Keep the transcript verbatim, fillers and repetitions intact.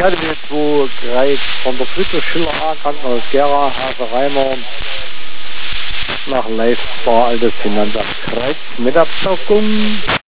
hatte den zwei Kreis von der Friedrich Schiller A, Krankenhaus Gera, Hase Reimer, nach Leistbar, altes Finanzamt Kreuz mit Absagung.